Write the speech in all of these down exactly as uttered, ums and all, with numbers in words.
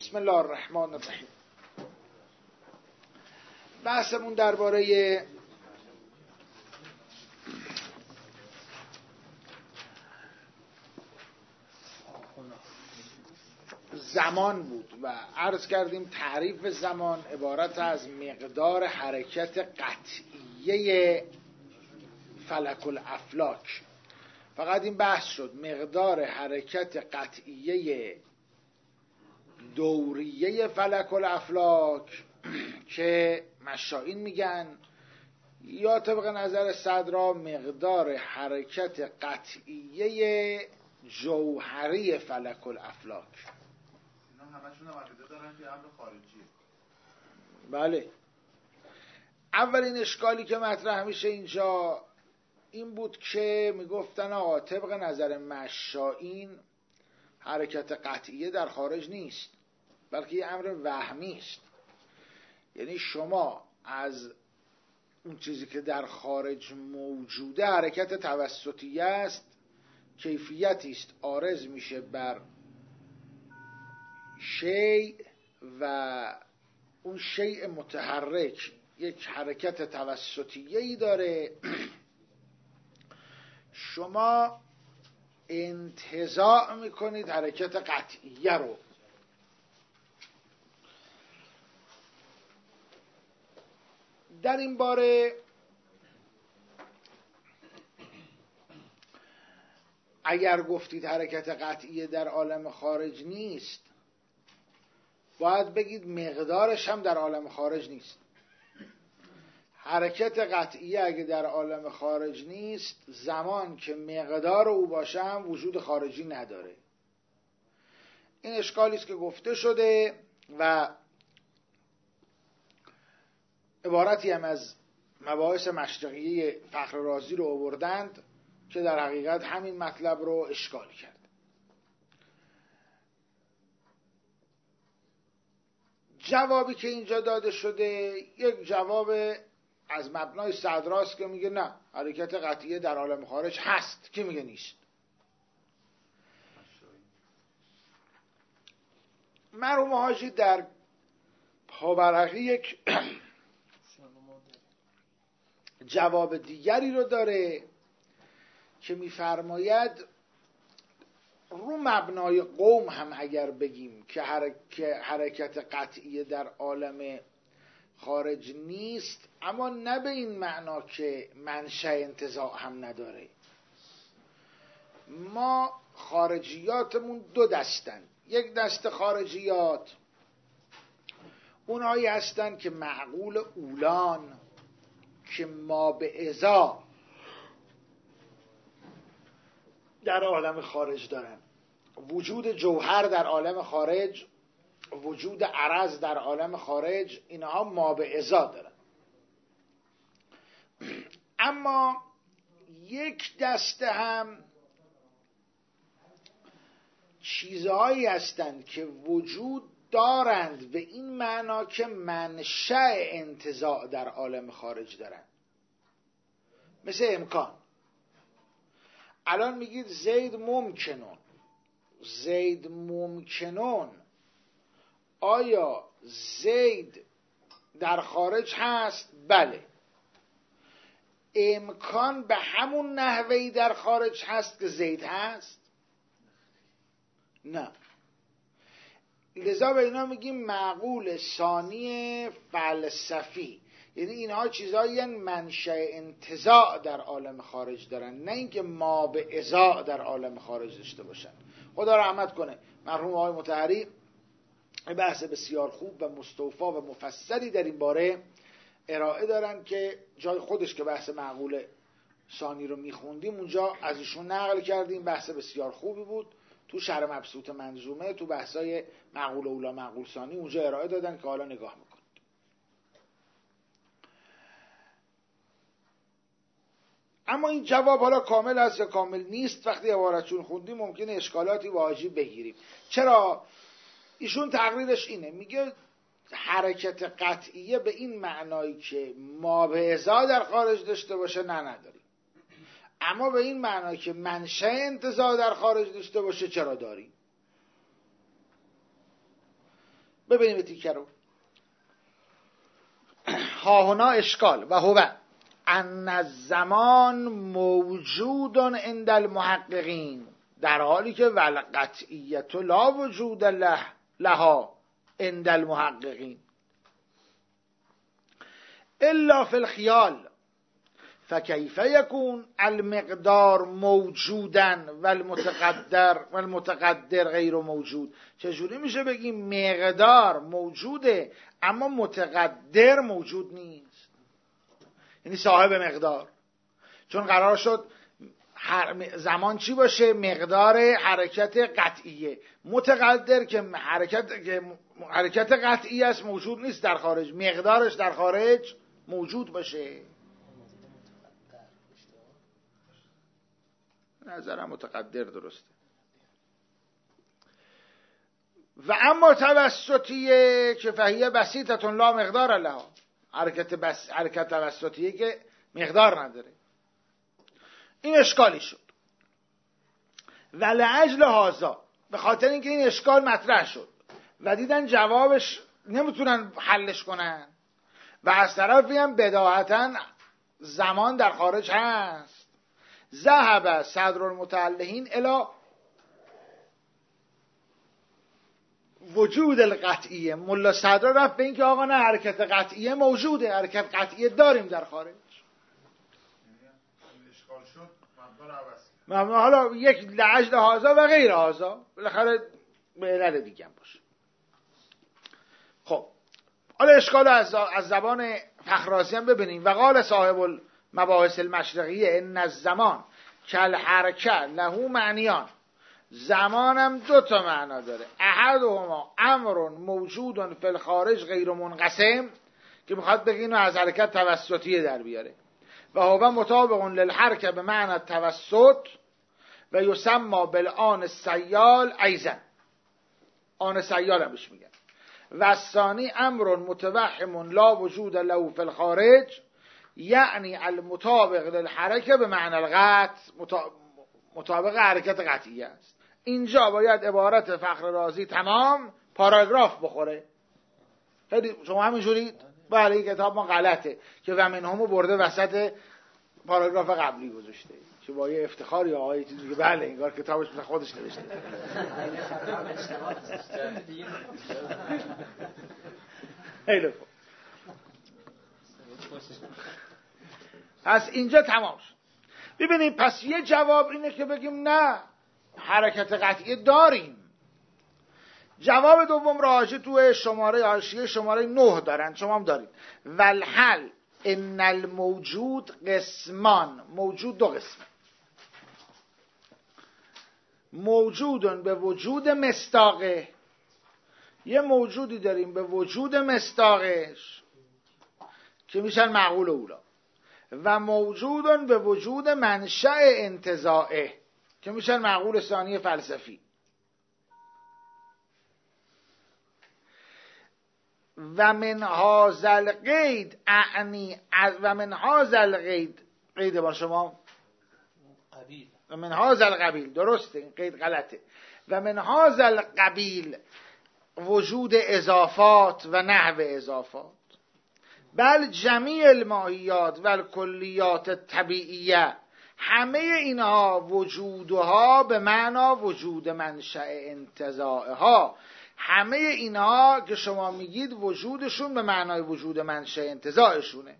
بسم الله الرحمن الرحیم. بحثمون درباره زمان بود و عرض کردیم تعریف زمان عبارت از مقدار حرکت قطعیه فلک الافلاک. فقط این بحث شد مقدار حرکت قطعیه دوریه فلک الافلاک که مشائین میگن، یا طبق نظر صدرا مقدار حرکت قطعیه جوهری فلک الافلاک. اینا همشون هم عقیده دارن که امر خارجیه. بله. اولین اشکالی که مطرح میشه اینجا این بود که میگفتن آقا طبق نظر مشائین حرکت قطعیه در خارج نیست، بلکه یه امر وهمی است. یعنی شما از اون چیزی که در خارج موجوده حرکت توسطیه است، کیفیتی است عارض میشه بر شیء و اون شیء متحرک یک حرکت توسطیه‌ای داره. شما انتزاع میکنید حرکت قطعیه رو. در این باره اگر گفتید حرکت قطعیه در عالم خارج نیست، باید بگید مقدارش هم در عالم خارج نیست. حرکت قطعیه اگه در عالم خارج نیست، زمان که مقدار او باشه هم وجود خارجی نداره. این اشکالی است که گفته شده و عبارتی هم از مباحث مشرقیه فخر رازی رو آوردند که در حقیقت همین مطلب رو اشکال کرد. جوابی که اینجا داده شده یک جواب از مبنای صدراست که میگه نه، حرکت قطعیه در عالم خارج هست. کی میگه نیست؟ مرحوم حاجی در پاورقی یک جواب دیگری رو داره که میفرماید رو مبنای قوم هم اگر بگیم که حرکت قطعیه در عالم خارج نیست، اما نه به این معنا که منشأ انتزاع هم نداره. ما خارجیاتمون دو دستن. یک دست خارجیات اونهایی هستن که معقول اولان که ما به ازا در عالم خارج دارن. وجود جوهر در عالم خارج، وجود عرض در عالم خارج، اینها ما به ازا دارن. اما یک دسته هم چیزهایی هستند که وجود دارند به این معنا که منشأ انتزاع در عالم خارج دارند. مثل امکان. الان میگید زید ممکنون، زید ممکنون، آیا زید در خارج هست؟ بله. امکان به همون نحوهی در خارج هست که زید هست؟ نه. لذا به اینا میگیم معقول ثانی فلسفی. یعنی اینها چیزایی منشأ انتزاع در عالم خارج دارن، نه اینکه ما به ازاع در عالم خارج داشته باشن. خدا رحمت کنه مرحوم آقای مطهری بحث بسیار خوب و مستوفی و مفصلی در این باره ارائه دارن که جای خودش که بحث معقول ثانی رو میخوندیم اونجا از ایشون نقل کردیم. بحث بسیار خوبی بود. تو شرح مبسوط منظومه تو بحثای معقول اولا معقول ثانی اونجا ارائه دادن که حالا نگاه میکنید. اما این جواب حالا کامل هست یا کامل نیست، وقتی عبارتشون خوندیم ممکنه اشکالاتی واجی بگیریم. چرا؟ ایشون تقریرش اینه، میگه حرکت قطعیه به این معنایی که ما به ازا در خارج داشته باشه نه نداریم، اما به این معنایی که منشأ انتزاع در خارج داشته باشه چرا داریم. ببینیم تیکه رو. ها هنا اشکال و هو ان الزمان موجود عند المحققین، در حالی که والقطعیت لا وجود له لها عند المحققین الا فی الخیال فکیف یکون المقدار موجودا والمتقدر والمتقدر غیر موجود؟ چجوری میشه بگیم مقدار موجوده اما متقدر موجود نیست، یعنی صاحب مقدار؟ چون قرار شد زمان چی باشه؟ مقدار حرکت قطعیه. متقدر که حرکت که حرکت قطعی است موجود نیست در خارج، مقدارش در خارج موجود باشه. نظرم متقدر درسته. و اما توسطیه که فهیه بسیطتون لا مقدار لها، حرکت بس حرکت توسطیه که مقدار نداره. این اشکالی شد. و لعجل هذا، به خاطر اینکه این اشکال مطرح شد و دیدن جوابش نمیتونن حلش کنن و از طرفی هم بداهتا زمان در خارج هست، ذهب صدر المتعلهین الی وجود القطعیه. ملا صدر رفت به این که آقا نه، حرکت قطعیه موجوده، حرکت قطعیه داریم در خارج. اشکال شد مبنا رو عوض کرد. مبنا حالا یک لعجل هذا و غیر هذا، بالاخره به علل دیگه هم باشه. خب حالا اشکال از از زبان فخررازی هم ببینیم. و قال صاحب المباحث المشرقیه ان الزمان کل حرکه له معنیان. زمانم دو تا معنا داره. احدهما امر موجود فی الخارج غیر منقسم، که میخواد بگه اینو از حرکت توسطیه در بیاره. و هو مطابق للحرکه به معنی توسط و یسمى بالآن السیال ایضا. آن سیال هم بهش میگن. و ثانی امر متوهم لا وجود له فی الخارج، یعنی المطابق للحرکه به معنی القطع، مطابق حرکت قطعی است. اینجا باید عبارت فخررازی تمام پاراگراف بخوره. خیلی شما همینجوری بله این کتاب ما غلطه که و منهمو برده وسط پاراگراف قبلی گذاشته، که با یه افتخار یا آقای چیزی که بله انگار کتابش مثل خودش نوشته. خیلی خوب. پس اینجا تمام شد. ببینیم پس یه جواب اینه که بگیم نه، حرکت قطعی داریم. جواب دوم راجع تو شماره حاشیه شماره نه دارن، شما هم دارید. والحل ان الموجود قسمان. موجود دو قسمه. موجودن به وجود مصداقه، یه موجودی داریم به وجود مصداقش که میشن معقول اولا، و موجودن به وجود منشأ انتزاعه که میشن معقول ثانی فلسفی. و من هذا القید اعنی و من هذا القید قید با شما قبیل و من هذا القبیل درسته، این قید غلطه. و من هذا القبیل وجود اضافات و نحو اضافات، بل جمیع الماهیات و الکلیات طبیعیه، همه اینها وجودها به معنا وجود منشأ انتزاعها، همه اینها که شما میگید وجودشون به معنای وجود منشأ انتزاعشونه.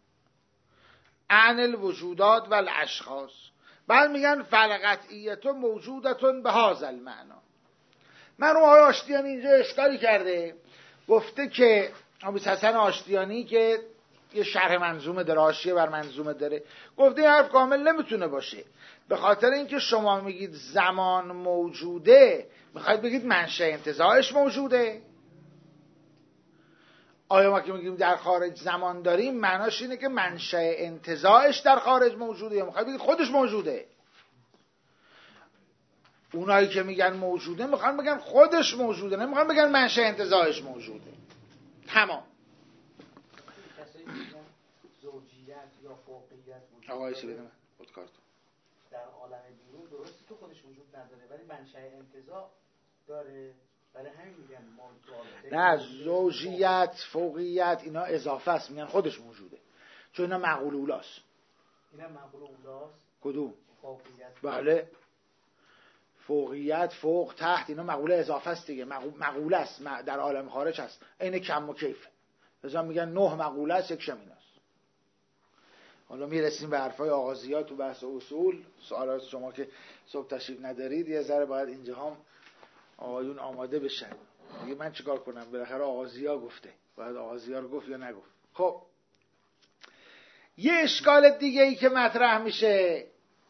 عن الوجودات و الاشخاص. بعد میگن فلقطعیت موجودتون به هذا المعنا. من آقای آشتیانی اینجا اشکالی کرده، گفته که ابو حسن آشتیانی که یه شرح منظومه داره، حاشیه بر منظومه داره، گفته این حرف کامل نمیتونه باشه، به خاطر اینکه شما میگید زمان موجوده، میخواید بگید منشأ انتزاعش موجوده. آیا ما که میگیم در خارج زمان داریم معناش اینه که منشأ انتزاعش در خارج موجوده، یا میخواید بگید خودش موجوده؟ اونایی که میگن موجوده میخوان بگن خودش موجوده، نمیخوان بگن منشأ انتزاعش موجوده. تمام. زوجیت یا فوقیت وجود آقای چی بدم خودکارت در عالم بیرون درسته که خودش وجود نداره ولی منشأ انتزاع داره. برای همین میگن ما نه، زوجیت، فوقیت اینا اضافه است، میگن خودش موجوده، چون اینا معقول اولاست. اینا معقول اولاست؟ کدوم؟ فوقیت. بله، فوقیت، فوق، تحت اینا مقوله اضافه است دیگه، مقوله است، در عالم خارج هست، این کم و کیف. لذا میگن نه مقوله است، یکشم این است. حالا میرسیم به حرفای آغازیات و بحث اصول. سوالات شما که صبح تشریف ندارید یه ذره باید اینجا هم آقایون آماده بشن دیگه. من چیکار کنم؟ بالاخره آغازیا گفته، باید آغازیا رو گفت یا نگفت. خب یه اشکال دیگه ای که مطرح میشه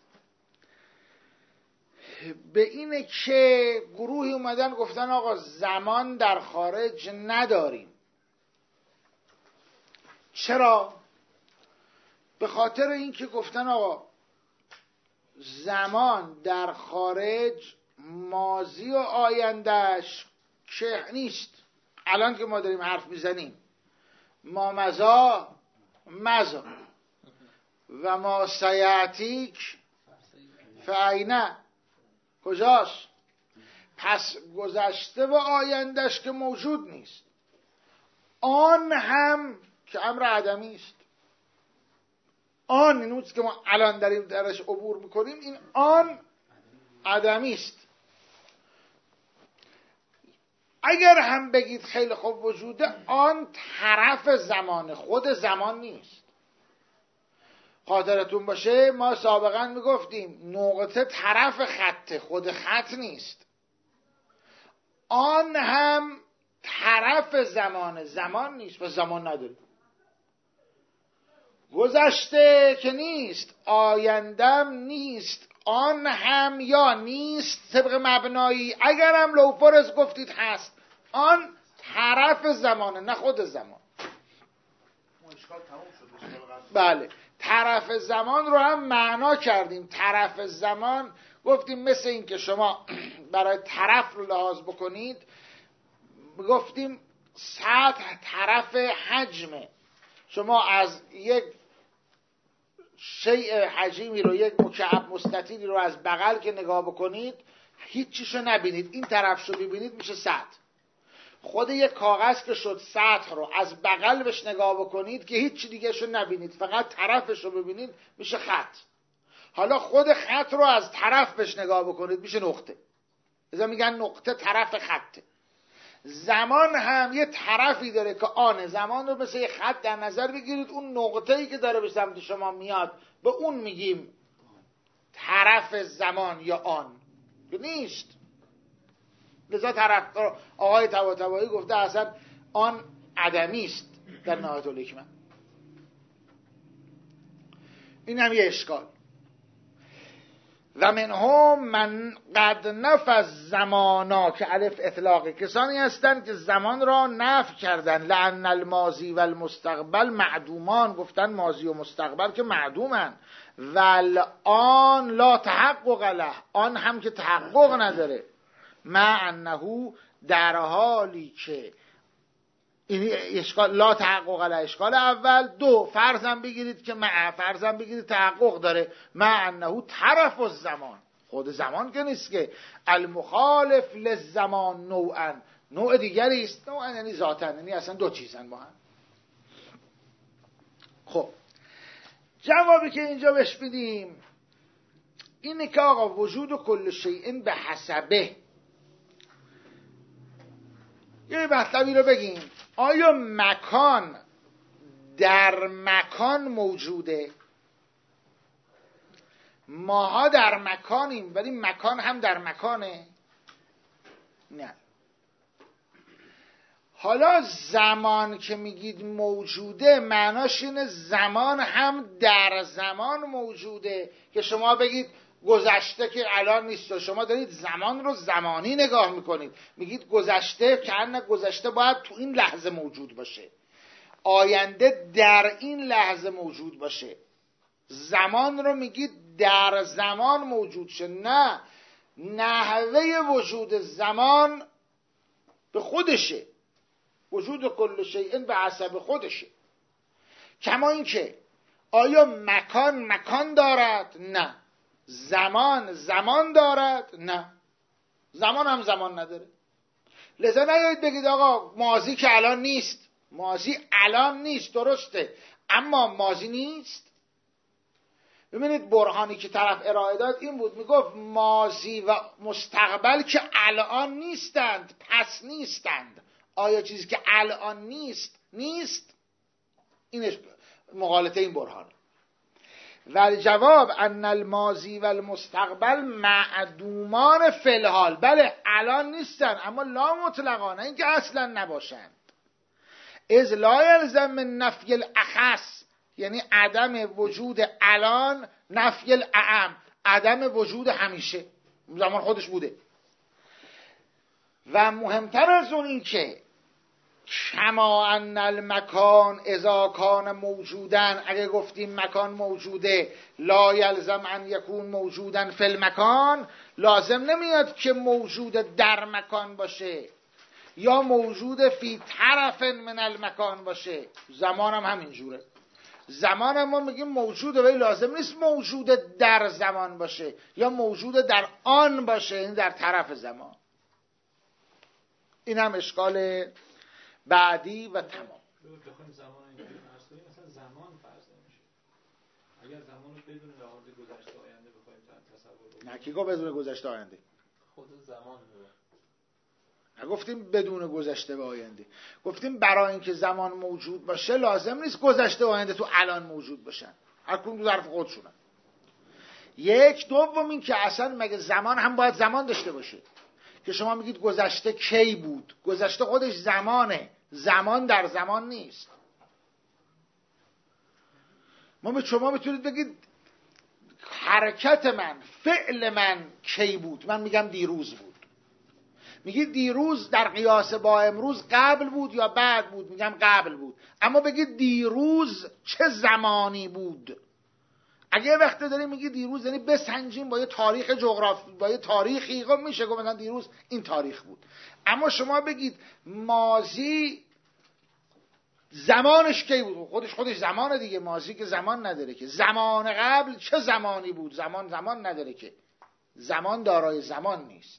به اینه که گروهی اومدن گفتن آقا زمان در خارج نداریم. چرا؟ به خاطر اینکه گفتن آقا زمان در خارج ماضی و آیندهش که نیست. الان که ما داریم حرف میزنیم ما مزا مزا و ما سیعتیک فعینه کجاست؟ پس گذشته و آیندهش که موجود نیست، آن هم که امر عدمی است. آن این اونست که ما الان داریم درش عبور میکنیم، این آن عدمی است. اگر هم بگید خیلی خوب وجوده، آن طرف زمان، خود زمان نیست. خاطرتون باشه ما سابقا میگفتیم نقطه طرف خط، خود خط نیست. آن هم طرف زمان، زمان نیست و زمان نداره. گذشته که نیست، آیندم نیست، آن هم یا نیست طبق مبنایی. اگرم لو فرض گفتید هست، آن طرف زمانه نه خود زمان. بله، طرف زمان رو هم معنا کردیم. طرف زمان گفتیم مثل این که شما برای طرف رو لحاظ بکنید، گفتیم سطح طرف حجمه. شما از یک شیء حجیمی رو، یک مکعب مستطیلی رو از بغل که نگاه بکنید هیچ چیشو نبینید، این طرف شو ببینید میشه سطح. خود یک کاغذ که شد سطح رو از بغل بهش نگاه بکنید که هیچ دیگه شو نبینید، فقط طرفش رو ببینید میشه خط. حالا خود خط رو از طرف بهش نگاه بکنید میشه نقطه. ازا میگن نقطه طرف خطه. زمان هم یه طرفی داره که آن زمان رو مثل یه خط در نظر بگیرید، اون نقطه‌ای که داره به سمت شما میاد به اون میگیم طرف زمان یا آن نیست. لذا طرف آقای طباطبایی گفته اصلا آن عدمی است در نهایت الحکمه. این هم یه اشکال. و منهم من قد نفى زمانا که الف اطلاقه، کسانی هستند که زمان را نفی کردن. لأن الماضی و المستقبل معدومان، گفتن ماضی و مستقبل که معدومن. والآن لا تحقق له، آن هم که تحقق نداره. مع انه در حالی که این اشکال لا تحقق له اشکال اول. دو فرضاً بگیرید که مع فرضاً بگیرید تحقق داره. مع انه طرف الزمان، خود زمان که نیست که. المخالف للزمان نوعا، نوع دیگری است. نوعا یعنی ذاتاً، یعنی اصلا دو چیزن با هم. خب جوابی که اینجا بهش بدیم اینه که آقا وجود و کل شیء به حسبه. یه مطلبی رو بگیم، آیا مکان در مکان موجوده؟ ماها در مکانیم ولی مکان هم در مکانه؟ نه. حالا زمان که میگید موجوده معناش اینه زمان هم در زمان موجوده که شما بگید گذشته که الان نیست و شما دارید زمان رو زمانی نگاه میکنید، میگید گذشته که نه گذشته باید تو این لحظه موجود باشه، آینده در این لحظه موجود باشه. زمان رو میگید در زمان موجود شه. نه، نحوه وجود زمان به خودشه، وجود کل شیء به حسب خودشه. کما این که آیا مکان مکان دارد؟ نه. زمان زمان دارد؟ نه. زمان هم زمان نداره. لذا نیایید بگید آقا ماضی که الان نیست. ماضی الان نیست، درسته، اما ماضی نیست. ببینید برهانی که طرف ارائه داد این بود، میگفت ماضی و مستقبل که الان نیستند، پس نیستند. آیا چیزی که الان نیست نیست؟ اینش مغالطه این برهان. و جواب ان الماضی و المستقبل معدومان فی الحال. بله الان نیستن، اما لا مطلقا، نه اینکه اصلا نباشند. از لا یلزم من نفی الاخص، یعنی عدم وجود الان نفی الاعم، عدم وجود همیشه، زمان خودش بوده. و مهمتر از اون این که کما ان المکان اذا کان موجودن، اگه گفتیم مکان موجوده، لا یلزم ان یکون موجودن فی المکان، لازم نمیاد که موجود در مکان باشه یا موجود فی طرف من المکان باشه. زمان هم همینجوره. زمان هم ما میگیم موجوده، ولی لازم نیست موجود در زمان باشه یا موجود در آن باشه، این در طرف زمان. این هم اشکال بعدی و تمام. بخوایم زمان اینجوری فرض کنیم، مثلا زمان فرض نمیشه. اگر زمان رو بدون لحاظ گذشته آینده بخوایم تصور کنیم. نه کی گفت بدون گذشته آینده؟ خود زمان رو. نگفتیم بدون گذشته و آینده، گفتیم برای اینکه زمان موجود باشه لازم نیست گذشته و آینده تو الان موجود باشن، هر کدوم تو ظرف خودشونن. یک. دوم این که اصلا مگه زمان هم باید زمان داشته باشه؟ که شما میگید گذشته کی بود، گذشته خودش زمانه، زمان در زمان نیست. ما به شما میتونید بگید حرکت من، فعل من کی بود، من میگم دیروز بود. میگید دیروز در قیاس با امروز قبل بود یا بعد بود، میگم قبل بود. اما بگید دیروز چه زمانی بود. اگه یه وقت داریم میگی دیروز، یعنی بسنجیم با یه تاریخ جغرافی، با یه تاریخی، خب میشه گفت مثلا دیروز این تاریخ بود. اما شما بگید ماضی زمانش کی بود، خودش خودش زمانه دیگه. ماضی که زمان نداره که. زمان قبل چه زمانی بود؟ زمان زمان نداره که. زمان دارای زمان نیست.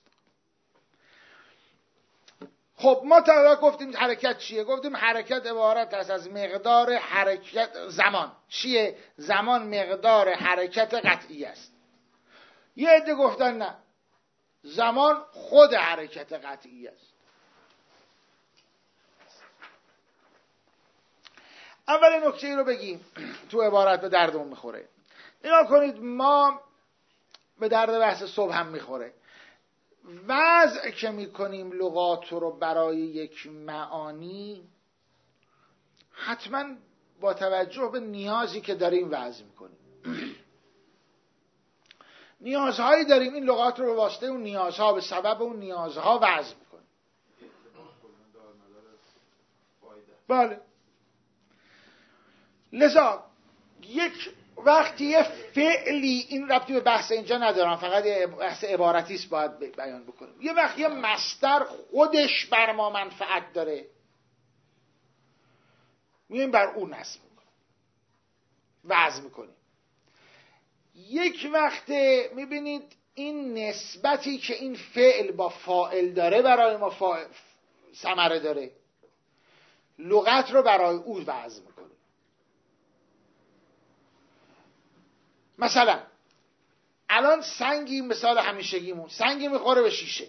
خب ما تا گفتیم حرکت چیه؟ گفتیم حرکت عبارت است از مقدار حرکت. زمان چیه؟ زمان مقدار حرکت قطعی است. یه عده گفتن نه، زمان خود حرکت قطعی است. اول نکته ای رو بگیم تو عبارت به دردمون میخوره. نگاه کنید، ما به درد بحث صبح هم میخوره. وضع که میکنیم لغات رو برای یک معانی، حتما با توجه به نیازی که داریم وضع میکنیم. نیازهایی داریم، این لغات رو به واسطه اون نیازها، به سبب اون نیازها وضع میکنیم. بله. لذا یک وقتی یه فعلی، این ربطی به بحث اینجا ندارم، فقط یه بحث عبارتی است باید بیان بکنیم. یه وقتی یه مصدر خودش بر ما منفعت داره، میایم بر اون نصب میکنیم، وضع میکنیم. یک وقت میبینید این نسبتی که این فعل با فاعل داره برای ما فاعل ثمره داره، لغت رو برای او وضع میکنیم. مثلا الان سنگی، مثال همیشگیمون، سنگی میخوره به شیشه.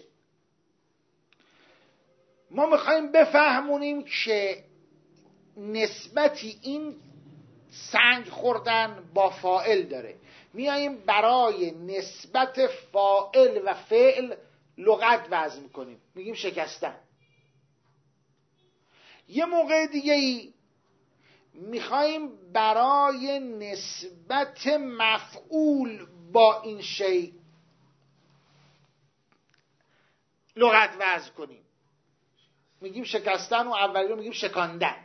ما میخوایم بفهمونیم که نسبتی این سنگ خوردن با فاعل داره، میاییم برای نسبت فاعل و فعل لغت وضع میکنیم، میگیم شکستن. یه موقع دیگه ای میخوایم برای نسبت مفعول با این شی لغت وضع کنیم، میگیم شکستن، و اولی رو میگیم شکاندن.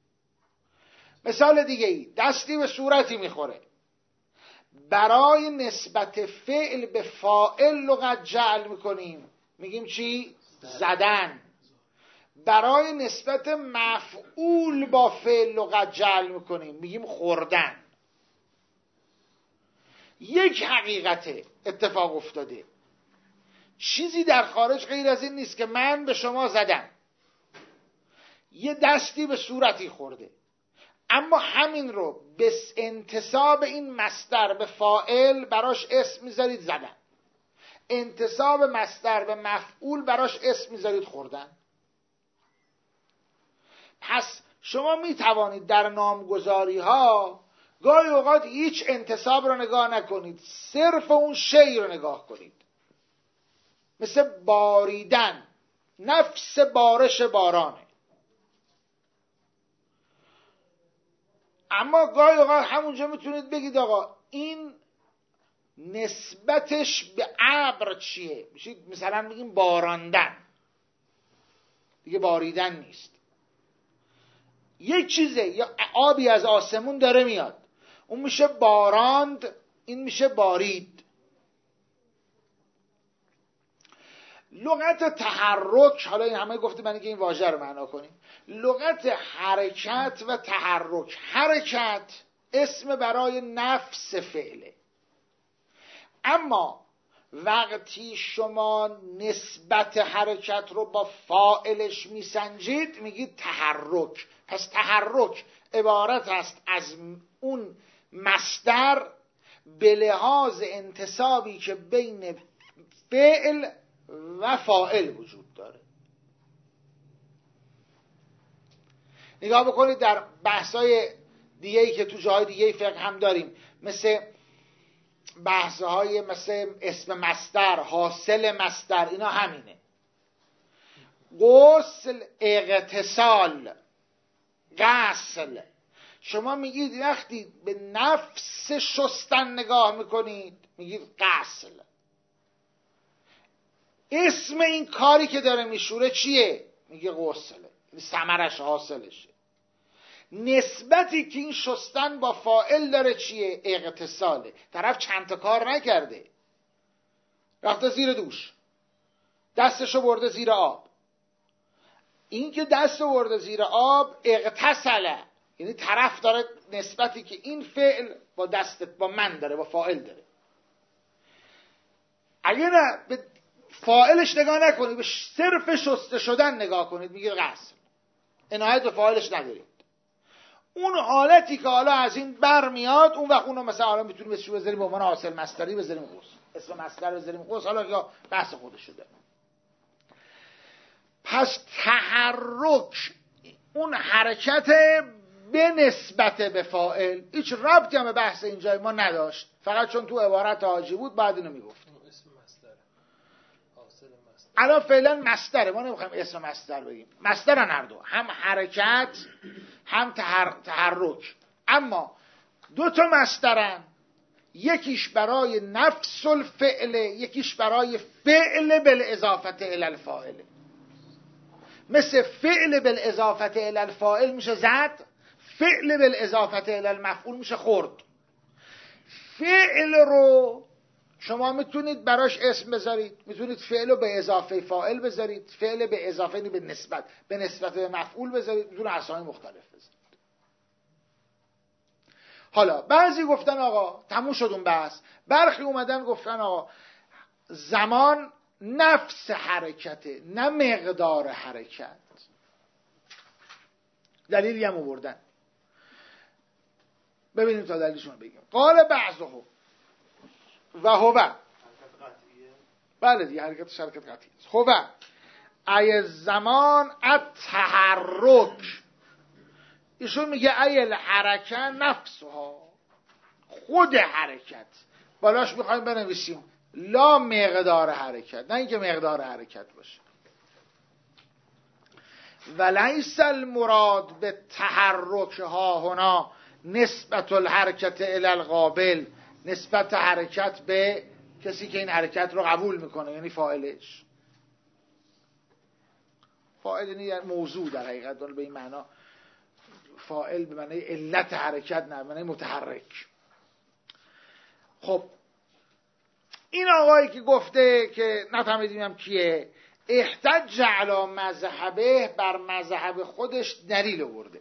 مثال دیگه ای، دستی به صورتی میخوره، برای نسبت فعل به فاعل لغت جعل میکنیم، میگیم چی؟ زدن. برای نسبت مفعول با فعل لغت جعل میکنیم، میگیم خوردن. یک حقیقت اتفاق افتاده. چیزی در خارج غیر از این نیست که من به شما زدم، یه دستی به صورتی خورده، اما همین رو به انتساب این مصدر به فاعل براش اسم میذارید زدن، انتساب مصدر به مفعول براش اسم میذارید خوردن. پس شما میتوانید در نامگذاری ها گاهی اوقات هیچ انتساب رو نگاه نکنید، صرف اون شی رو نگاه کنید، مثل باریدن، نفس بارش بارانه. اما گاهی اوقات همونجا میتونید بگید آقا این نسبتش به ابر چیه؟ میشید مثلا بگیم باراندن، دیگه باریدن نیست. یک چیزه، یا آبی از آسمون داره میاد، اون میشه باراند، این میشه بارید. لغت تحرک، حالا این همه گفته من که این واژه رو معنا کنیم، لغت حرکت و تحرک. حرکت اسم برای نفس فعله، اما وقتی شما نسبت حرکت رو با فاعلش میسنجید میگید تحرک. پس تحرک عبارت است از اون مصدر به لحاظ انتسابی که بین فعل و فاعل وجود داره. نگاه بکنید در بحث‌های دیگه‌ای که تو جاهای دیگه فقه هم داریم، مثل بحث‌های مثل اسم مصدر، حاصل مصدر، اینا همینه. غسل، اغتسال، غسل. شما میگید وقتی به نفس شستن نگاه میکنید میگید غسل. اسم این کاری که داره میشوره چیه؟ میگه غسله، ثمرش حاصلشه. نسبتی که این شستن با فاعل داره چیه؟ اغتساله. طرف چند تا کار نکرده، رفته زیر دوش، دستشو برده زیر آب. این که دستو برده زیر آب اغتسله، یعنی طرف داره نسبتی که این فعل با دست با من داره، با فاعل داره. اگه نه به فاعلش نگاه نکنید، به صرف شسته شدن نگاه کنید، میگه غسل، عنایت به فاعلش ندارید. اون حالتی که حالا از این بر میاد، اون وقت اونو مثلا حالا میتونیم اسمش بذاریم به عنوان حاصل مصدری، بذاریم غسل، اسم مصدر بذاریم غسل، حالا یا بحث خودش شده. پس تحرک اون حرکت به نسبت به فاعل هیچ ربطی هم به بحث اینجای ما نداشت، فقط چون تو عبارت حاجی بود بعد اینو میگفت. اسم مصدر، حاصل مصدر. الان فعلا مصدره، ما نمیخوایم اسم مصدر بگیم، مصدرن هر دو، هم حرکت هم تحر... تحرک. اما دو تا مصدرن، یکیش برای نفس الفعل، یکیش برای فعل بالاضافه الی الفاعل. مثل فعل بالاضافه الی الفاعل میشه زد، فعل بالاضافه الی المفعول میشه خورد. فعل رو شما میتونید براش اسم بذارید، میتونید فعل رو به اضافه فاعل بذارید، فعل به اضافه به نسبت به نسبت به مفعول بذارید، میتونه اسامی مختلف بذارید. حالا بعضی گفتن آقا تموم شد اون بحث، برخی اومدن گفتن آقا زمان نفس حرکته نه مقدار حرکت. دلیلی هم آوردن، ببینیم تا دلیلشون بگیم. قال بعضهم و هو، بله دیگه حرکت حرکت قطعی است. هو ای زمان التحرک، ایشون میگه ای الحرکه نفسها، خود حرکت. بالاش میخوایم بنویسیم لا مقدار حرکت، نه اینکه مقدار حرکت باشه. ولیس المراد به تحرک ها هنا نسبت الحرکت الی القابل، نسبت حرکت به کسی که این حرکت رو قبول میکنه، یعنی فاعلش. فاعل یعنی موضوع در حقیقت، به این معنا فاعل به معنی علت حرکت، نه به معنی متحرک. خب این آقایی که گفته که نفهمیدیم هم کیه، احتج علی مذهبه، بر مذهب خودش دلیل آورده.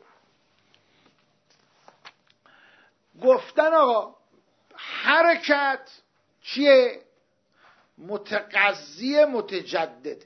گفتن آقا حرکت چیه؟ متقضی متجدد.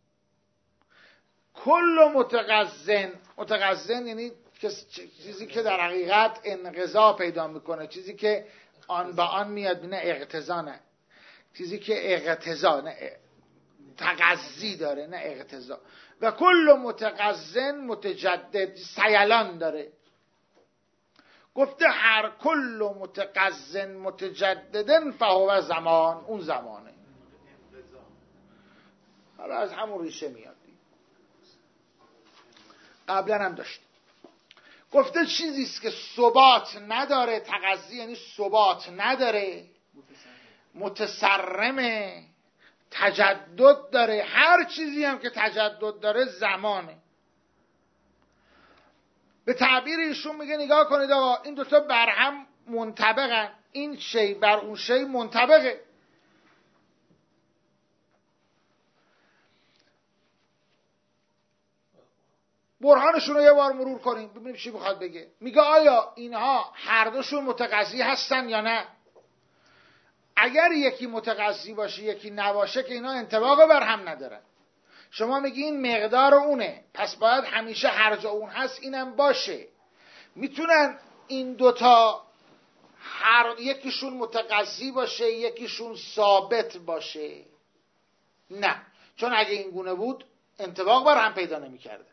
کل متقضن، متقضن یعنی چیزی که در حقیقت انقضا پیدا میکنه، چیزی که آن به آن میاد، نه اقتضا، نه چیزی که اقتضا، نه تقضی داره، نه اقتضا. و کل متقضن متجدد، سیلان داره. گفته هر کل متقضن متجددن فهو زمان، اون زمانه. حالا از همون ریشه میاد، قبلا هم داشتیم. گفته چیزیست که ثبات نداره، تقضی یعنی ثبات نداره، متسرمه، تجدد داره. هر چیزی هم که تجدد داره زمانه. به تعبیر ایشون میگه نگاه کنید آقا این دوتا بر هم منطبقن، این شی بر اون شی منطبقه. برهانشون رو یه بار مرور کنیم ببینیم چی میخواد بگه. میگه آیا اینها هر دوشون متقضی هستن یا نه؟ اگر یکی متقضی باشه یکی نباشه که اینا انطباق بر هم ندارن. شما میگی این مقدار اونه، پس باید همیشه هر جا اون هست اینم باشه. میتونن این دوتا هر یکیشون متقضی باشه یکیشون ثابت باشه؟ نه، چون اگه این گونه بود انطباق بر هم پیدا نمی‌کرده.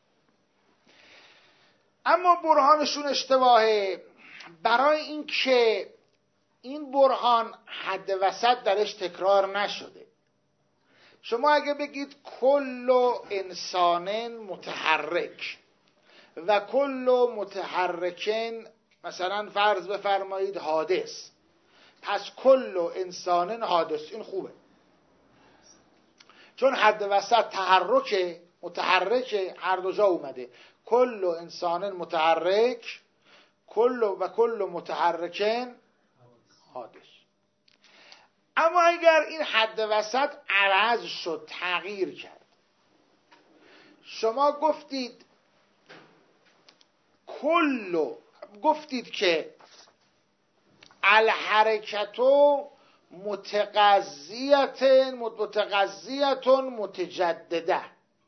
اما برهانشون اشتباهه. برای این که این برهان حد وسط درش تکرار نشده. شما اگه بگید کل انسان متحرک و کل متحرکن، مثلا فرض بفرمایید حادث، پس کل انسان حادث، این خوبه، چون حد وسط تحرک متحرک هر دو جا اومده. کل انسان متحرک، کل و کل متحرکن حادث. اما اگر این حد وسط عوض شد، تغییر کرد، شما گفتید کل، گفتید که الحرکتو متقضیتن متقضیتن متجدده،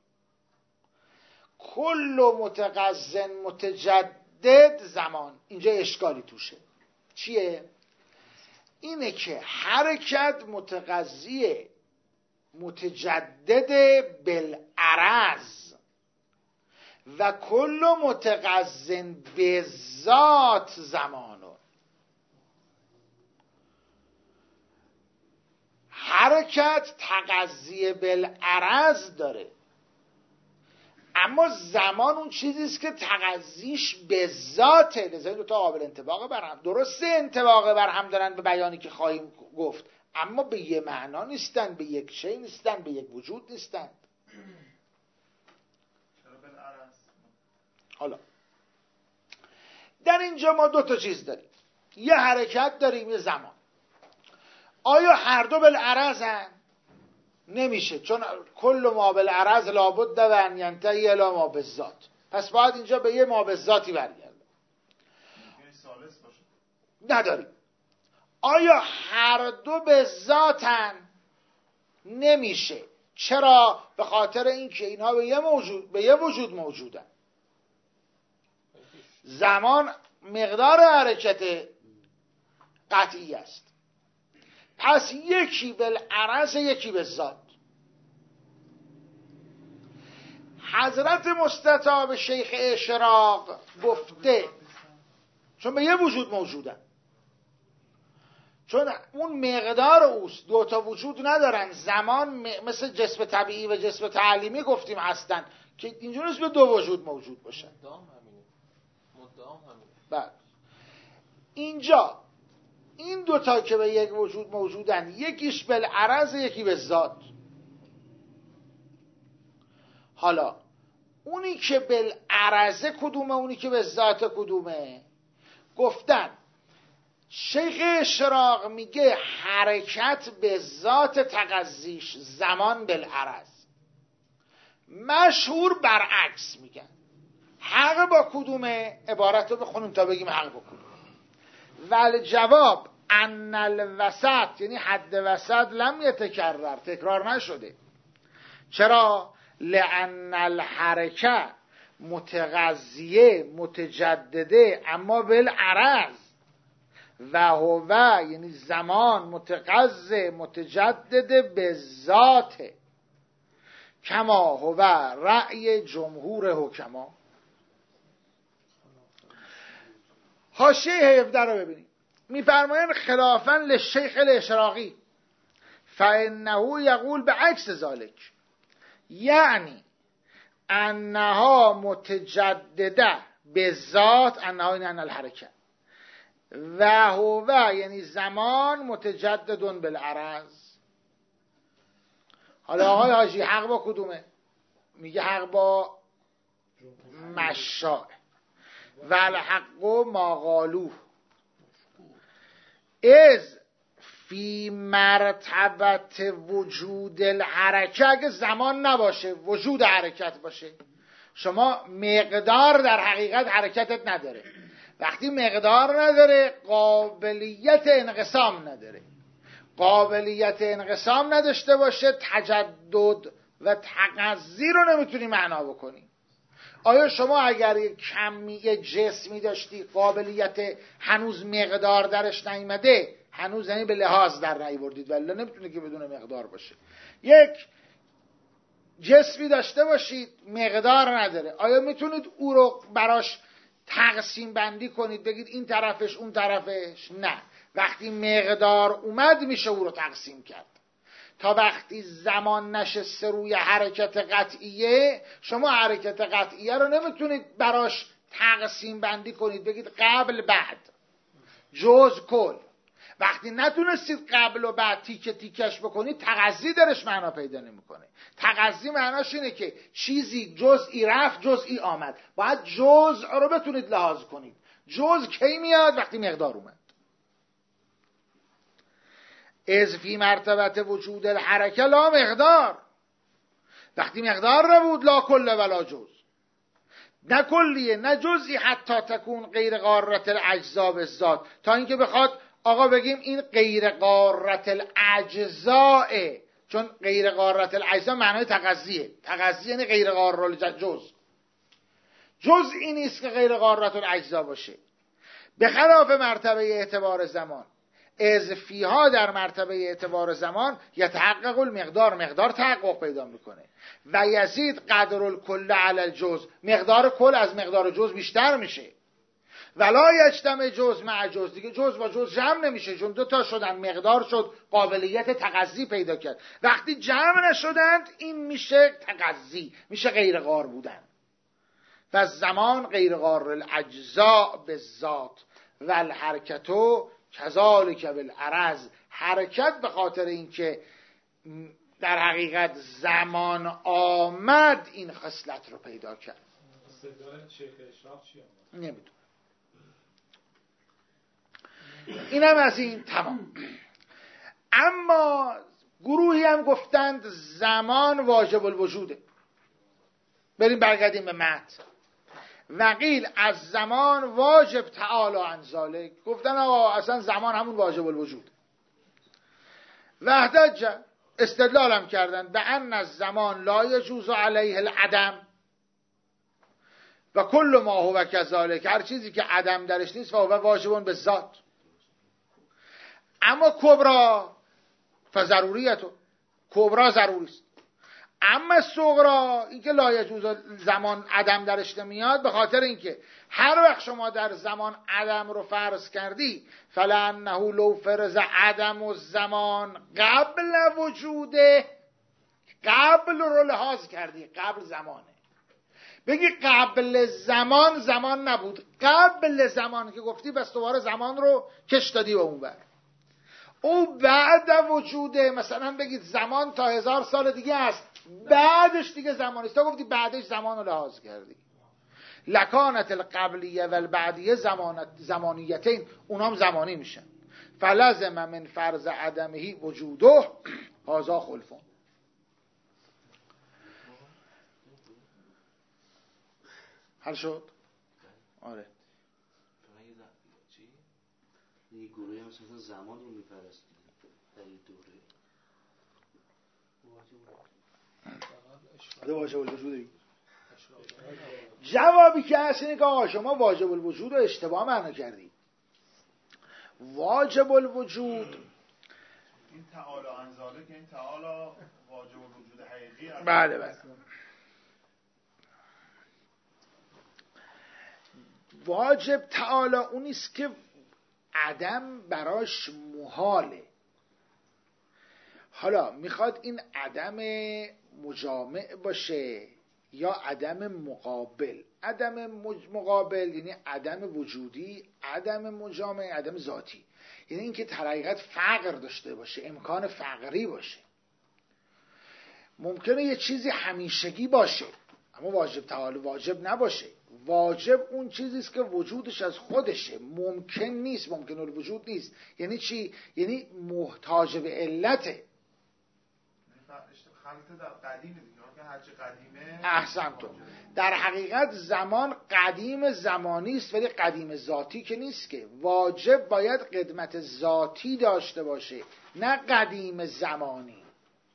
کل متقضن متجدد زمان. اینجا اشکالی توشه. چیه؟ اینه که حرکت متقضی متجدد بالعرض و کل متقضن به ذات زمانو. حرکت تقضی بالعرض داره، اما زمان اون چیزیست که تقضیش به ذاته. لذا دو تا قابل انطباق بر هم، درسته انطباق بر هم دارن به بیانی که خواهیم گفت، اما به یه معنا نیستن، به یک شی نیستن، به یک وجود نیستن. حالا در اینجا ما دو تا چیز داریم، یه حرکت داریم، یه زمان. آیا هر دو بالعرضن؟ نمیشه، چون کل ما بالعرض لابد و ان ینتهی الی ما بالذات. پس باید اینجا به یه ما بالذاتی برگرده. نداریم. آیا هر دو به ذاتن؟ نمیشه. چرا؟ به خاطر اینکه اینها به یه موجود به یه وجود موجودن. زمان مقدار حرکت قطعی است. پس یکی بالعرض یکی به ذات. حضرت مستطاب شیخ اشراق گفته چون به یه وجود موجودن، چون اون مقدار اوست، دو تا وجود ندارن. زمان مثل جسم طبیعی و جسم تعلیمی گفتیم هستن که اینجور نیست به دو وجود موجود باشن. مدام همینه مدام همینه. بعد اینجا این دوتا که به یک وجود موجودن، یکیش بالعرض یکی به ذات. حالا اونی که بالعرض کدومه، اونی که به ذات کدومه؟ گفتن شیخ اشراق میگه حرکت به ذات تقضیش، زمان بالعرض. مشهور برعکس میگن. حق با کدومه؟ عبارت رو بخونیم تا بگیم حق با کدومه. ولی جواب ان الوسط یعنی حد وسط لم یتکرر، تکرار نشده. چرا؟ لان الحرکه متغذیه متجدده اما بالعرض و هو یعنی زمان متغذی متجدده به ذاته کما هو رأی جمهور حکما. حاشیه هفده رو ببینید، میفرمایند خلافاً للشیخ الاشراقی فانه یقول به عکس ذالک، یعنی انها متجدده به ذات، انها این ان الحرکه و هو یعنی زمان متجددون بالعرض. حالا آقای حاجی حق با کدومه؟ میگه حق با مشاء و الحق ما قالوه از فی مرتبت وجود الحرکه. اگه زمان نباشه وجود حرکت باشه، شما مقدار در حقیقت حرکتت نداره. وقتی مقدار نداره قابلیت انقسام نداره. قابلیت انقسام نداشته باشه تجدد و تغذی رو نمیتونی معنا بکنی. آیا شما اگر یک کمی جسمی داشتی قابلیت هنوز مقدار درش نیامده، هنوز یعنی به لحاظ در نیاوردید، ولی نمیتونه که بدون مقدار باشه. یک جسمی داشته باشید مقدار نداره، آیا میتونید او رو براش تقسیم بندی کنید بگید این طرفش اون طرفش؟ نه. وقتی مقدار اومد میشه او رو تقسیم کرد. تا وقتی زمان نشسته روی حرکت قطعیه، شما حرکت قطعیه رو نمیتونید براش تقسیم بندی کنید بگید قبل بعد جز کل. وقتی نتونستید قبل و بعد تیکه تیکش بکنید تغذی درش معنا پیدا نمیکنه. تغذی معناش اینه که چیزی جزئی رفت جزئی آمد، باید جزء رو بتونید لحاظ کنید. جزء کی میاد؟ وقتی مقدار اومد. از فی مرتبت وجود الحرکه لا مقدار، وقتی مقدار نبود لا کل ولا جز، نه کلیه نه جزئی، حتی تکون غیر قارت الاجزا بالذات، تا اینکه بخواد آقا بگیم این غیر قارت الاجزاء، چون غیر قارت الاجزا معنای تغذیه. تغذیه یعنی غیر قارت الجز، جزئی نیست که غیر قارت الاجزا باشه. به خلاف مرتبه اعتبار زمان، از فیها در مرتبه اعتبار زمان یتحقق المقدار، مقدار تحقق پیدا میکنه. و یزید قدر الکل علی الجز، مقدار کل از مقدار جز بیشتر میشه. ولا یجتمع جز مع جز، دیگه جز با جز جمع نمیشه، چون دو تا شدن، مقدار شد قابلیت تغذی پیدا کرد. وقتی جمع نشدند این میشه تغذی، میشه غیر قار بودن. و زمان غیر قار الاجزاء بالذات و الحرکتو کذالک بالعرض، حرکت به خاطر اینکه در حقیقت زمان آمد این خصلت رو پیدا کرد. استدلال شیخ اشراق چیه؟ نمیدونم. اینم از این تمام. اما گروهی هم گفتند زمان واجب الوجوده. بریم برگردیم به متن. وقیل از زمان واجب تعالی عن ذالک، گفتن آقا اصلا زمان همون واجب الوجود. وحدت استدلال هم کردن به ان از زمان لا یجوز علیه العدم و کل ما هو کذالک، هر چیزی که عدم درش نیست و هو واجبون به ذات. اما کبرا فضروریتو، کبرا ضروری است. اما صغرا این که لا یجوز زمان عدم درش نمیاد، به خاطر اینکه هر وقت شما در زمان عدم رو فرض کردی، فلانه لو فرض عدم و زمان قبل وجوده، قبل رو لحاظ کردی، قبل زمانه. بگی قبل زمان زمان نبود، قبل زمان که گفتی بس دوباره زمان رو کش دادی به اون بر. او بعد وجوده، مثلا بگید زمان تا هزار سال دیگه است، بعدش دیگه زمان است، تا گفتی بعدش زمان رو لحاظ کردی. لکانت القبلیه و البعدیه زمانیتین، اونام زمانی میشن. فلزم من فرض عدمهی وجوده هازا خلفون. حل شد؟ آره. یه گروهی هم مثلا زمان رو میپرستیدن در این دوره. واجب الوجود. جوابی که هست اینه که آقا شما واجب الوجود رو اشتباه معنا کردید. واجب الوجود این تعالی انزاله که این تعالی واجب الوجود حقیقی. بله بله. واجب تعالی اونیست که عدم براش محاله. حالا میخواد این عدم مجامع باشه یا عدم مقابل. عدم مقابل یعنی عدم وجودی، عدم مجامع عدم ذاتی، یعنی اینکه در حقیقت فقر داشته باشه، امکان فقری باشه. ممکنه یه چیزی همیشگی باشه اما واجب تعالی واجب نباشه. واجب اون چیزیست که وجودش از خودشه، ممکن نیست، ممکن الوجود نیست. یعنی چی؟ یعنی محتاج به علته. خلط در قدیمه دیگه، که هرچی قدیمه. احسن تو. در حقیقت زمان قدیم زمانی است ولی قدیم ذاتی که نیست که. واجب باید قدمت ذاتی داشته باشه نه قدیم زمانی.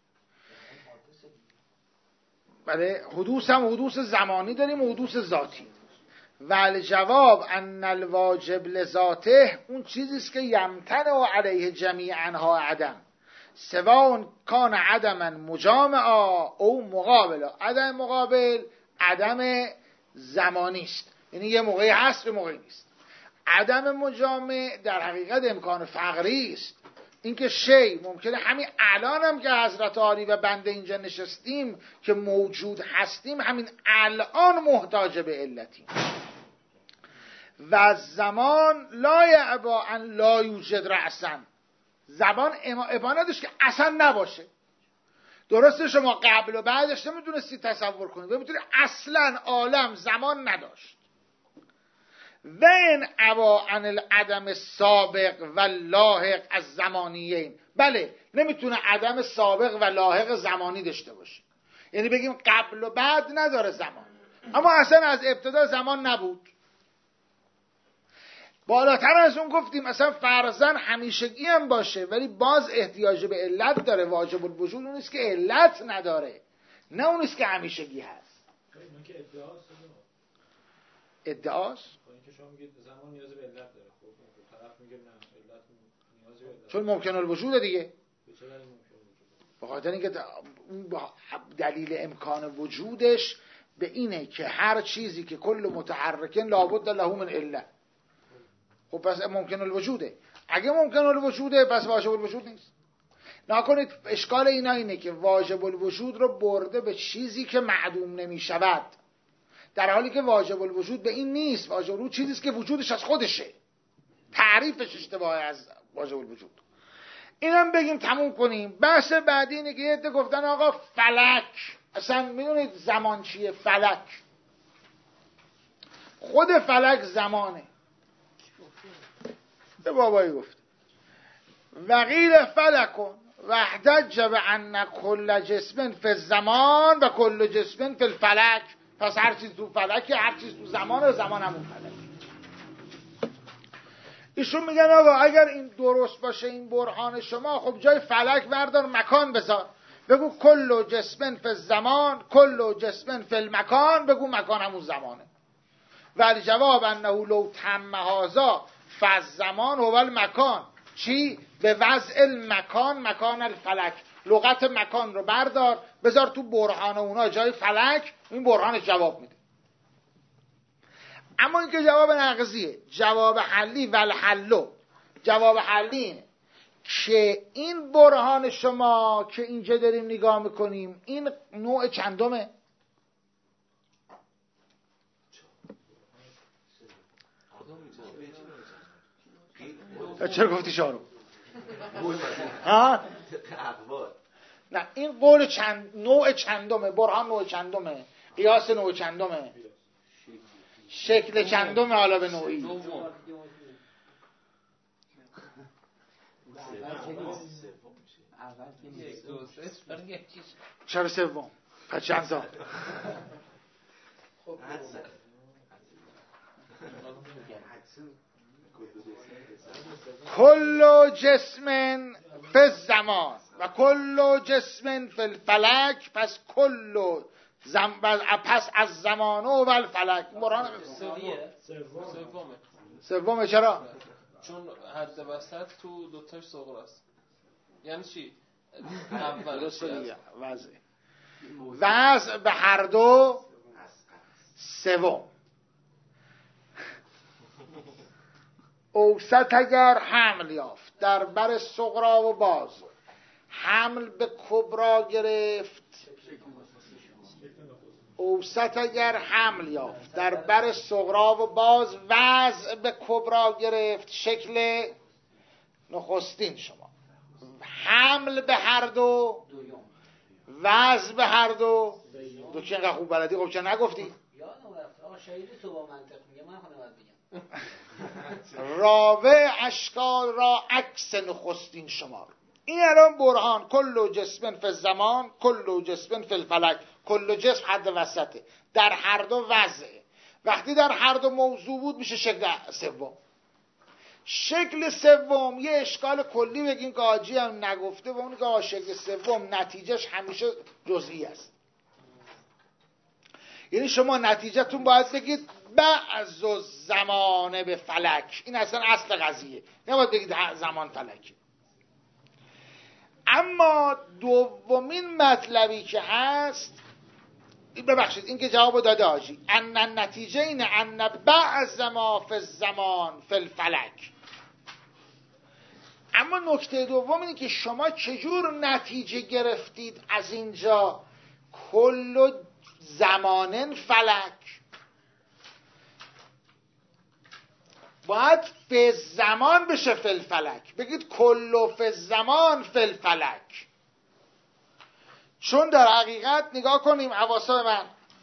بله، حدوث هم حدوث زمانی داریم و حدوث ذاتی. ول جواب ان الواجب لذاته اون چیزیست که یمتنع علیه جمیعنها عدم، سواء کان عدما مجامعا او مقابلا. عدم مقابل عدم زمانی است، یعنی یه موقعی هست یه موقعی نیست. عدم مجامع در حقیقت امکان فقری است. اینکه شی ممکنه همین الان هم که حضرت عالی و بنده اینجا نشستیم که موجود هستیم، همین الان محتاج به علتیم. و زمان لا یعبا ان لا یوجد رأسا، زبان ابا نداشت که اصلا نباشه. درسته شما قبل و بعدش نمیتونستی تصور کنید، نمیتونی اصلا عالم زمان نداشت. و این ابا عن العدم سابق و لاحق از زمانیین، بله نمیتونه عدم سابق و لاحق زمانی داشته باشه، یعنی بگیم قبل و بعد نداره زمان، اما اصلا از ابتدا زمان نبود. بالاتر از اون گفتیم اصلا فرضاً همیشگی هم باشه ولی باز احتیاج به علت داره. واجب الوجود اون نیست که علت نداره، نه اون نیست که همیشگی هست. اون که ادعاست. ادعاست؟ اینکه شما میگید زمان نیاز به علت داره، خب طرف میگه نه علت نیاز به علت، چون ممکن الوجود دیگه. چه دلیلی ممکن الوجود؟ به خاطر اینکه دلیل امکان وجودش به اینه که هر چیزی که کل متحرکن لابد له من علت. خب پس ممکن الوجوده. اگه ممکن الوجوده پس واجب الوجود نیست. نکنید اشکال اینا اینه که واجب الوجود رو برده به چیزی که معدوم نمی شود، در حالی که واجب الوجود به این نیست. واجب الوجود چیزیست که وجودش از خودشه، تعریفش اشتباهه از واجب الوجود. اینم بگیم تموم کنیم. بحث بعدی اینه که یه عده گفتن آقا فلک، اصلا میدونید زمان چیه؟ فلک، خود فلک زمانه. به بابایی گفت وقیل فلکون وحدج به ان کل جسم فی الزمان و کل جسم فی الفلک. پس هر چیز تو فلکه، هر چیز تو زمانه، زمان همون فلک. ایشون میگن آقا اگر این درست باشه این برهان شما، خب جای فلک بردار مکان بذار، بگو کل جسم فی الزمان کل جسم فی المکان، بگو مکان همون زمانه. ولی جواب انه لو تم هذا فالزمان هو المکان. چی؟ به وضع المکان مکان الفلک. لغت مکان رو بردار بذار تو برهان اونا جای فلک، این برهان جواب میده. اما این که جواب نقضیه. جواب حلی والحلو، جواب حلی اینه که این برهان شما که اینجا داریم نگاه میکنیم این نوع چندمه؟ چرا گفتی شارو؟ ها؟ نه این قول چند نوع چندمه، برهان نوع چندمه، قیاس نوع چندمه، شکل چندمه، حالا به نوعی چرا سوم؟ پس چند تا؟ کل جسم فی الزمان و کل جسم فی الفلک، پس کل زم... پس از زمان و الفلک. مران سومه سومه چرا؟ چون حد وسط تو دوتاش صغرا است. یعنی چی؟ اول چی وضع وضع به هر دو سوم. اوسط اگر حمل یافت در بر صغرا و باز، حمل به کبرا گرفت. اوسط اگر حمل یافت در بر صغرا و باز، وضع به کبرا گرفت. شکل نخستین شما حمل به هر دو، وضع به هر دو. دو که اینقدر خوب بلدی، خب چه نگفتی؟ یادم رفت آقا شهیدی تو با منطق میگه، من خودم باید بگم. راوه اشکال را عکس نخستین شمار. این الان برهان کل جسم فی الزمان کل جسم فی الفلک. کل جسم حد وسطه، در هر دو وضعه. وقتی در هر دو موضوع بود میشه شکل سوم. شکل سوم یه اشکال کلی بگیم که حاجی هم نگفته، و اون که شکل سوم نتیجهش همیشه جزئی است. یعنی شما نتیجهتون باید بگید بعض الزمان به فلک. این اصلا اصل قضیه، نباید بگید زمان فلک. اما دومین مطلبی که هست، ببخشید این که جواب داده حاجی، ان النتیجه اینه ان بعض ما فی الزمان فی الفلک. اما نکته دوم اینه که شما چجور نتیجه گرفتید از اینجا کل زمان فلک؟ باید فی زمان بشه فی الفلک، بگید کل فی زمان فی الفلک. چون در حقیقت نگاه کنیم حواسا من،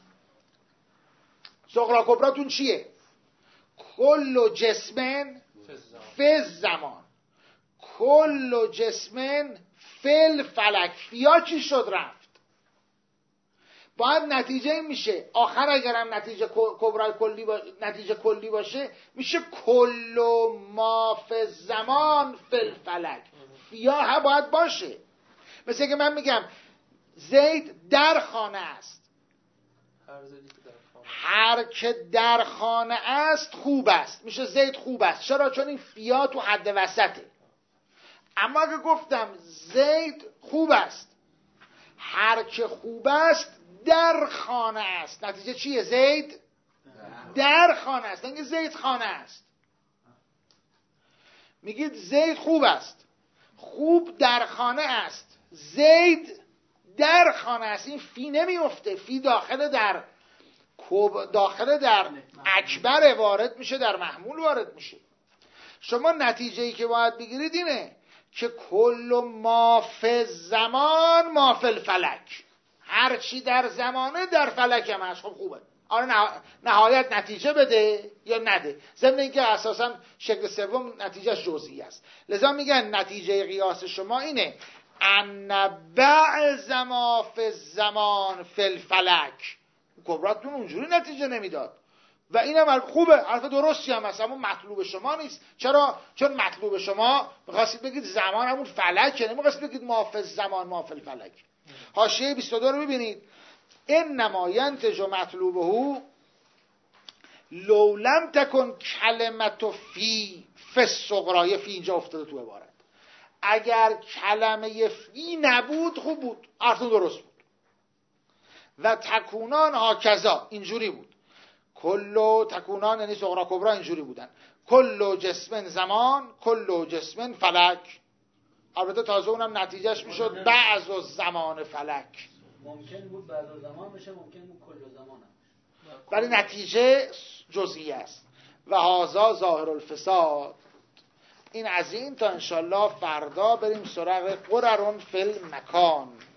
صغرا کبراتون چیه؟ کل جسمن فی زمان کل جسمن فی الفلک. فیا چی شد؟ رفت. باید نتیجه این میشه آخر اگرم نتیجه کبرای کلی با... نتیجه کلی باشه میشه کل ما فی زمان فی الفلک. فیا ها باید باشه. مثل که من میگم زید در خانه است، هر که در خانه است خوب است، میشه زید خوب است. چرا؟ چون این فیا تو حد وسطه. اما اگه گفتم زید خوب است، هر که خوب است در خانه است، نتیجه چیه؟ زید در خانه است، نگه زید خانه است. میگید زید خوب است، خوب در خانه است، زید در خانه است. این فی نمیفته، فی داخل در داخل در اکبر وارد میشه، در محمول وارد میشه. شما نتیجه‌ای که باید بگیرید اینه که کل ما فی زمان ما فی الفلک. هر چی در زمانه در فلک هم هست. خب خوبه. آره نهایت نتیجه بده یا نده. ضمن اینکه اساسا شکل سوم نتیجهش جزئی است. لذا میگن نتیجه قیاس شما اینه ان بعض ما فی الزمان فی الفلک. کبراتون اونجوری نتیجه نمیداد و اینم خوبه، حرف درستی هم هست، اما مطلوب شما نیست. چرا؟ چون مطلوب شما می‌خواستید بگید زمان همون فلکه، نمی‌خواستید بگید ما فی الزمان ما فی الفلک. حاشیه بیست و دو رو ببینید. انما ینتج مطلوبه لو لم تکن کلمت فی فی الصغرا. فی اینجا افتاده تو عبارت. اگر کلمه فی نبود خوب بود، حرفتون درست بود. و تکونان هاکذا اینجوری بود. کل تکونان یعنی صغرا کبرا اینجوری بودن. کل جسمن زمان کل جسمن فلک. البته تازه اونم نتیجهش میشد بعض الزمان فلک. ممکن بود بعض الزمان بشه، ممکن بود کل زمان هم. ولی نتیجه جزئی است. و هذا ظاهر الفساد. این از این تا انشالله فردا بریم سراغ قررون فی المکان.